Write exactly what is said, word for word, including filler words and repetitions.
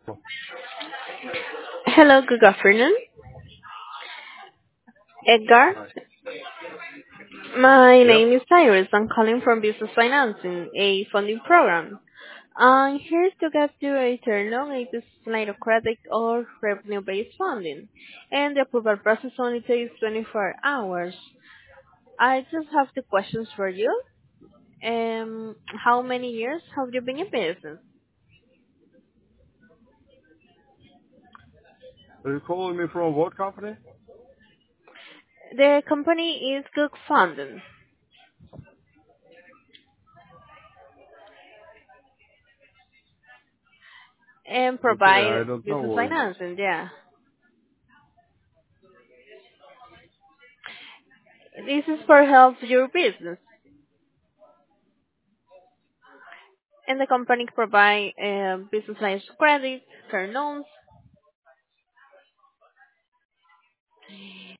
Hello, good afternoon. Edgar, Hi. my Yep. name is Cyrus. I'm calling from Business Financing, a funding program. I'm here to get you a turn on a business line of credit or revenue-based funding, and the approval process only takes twenty-four hours. I just have the questions for you. Um, how many years have you been in business? Are you calling me from what company? The company is Good Funding and Okay, provide I don't know business what it is. financing. Yeah, this is for help your business. And the company provide uh, business lines of credit, car loans,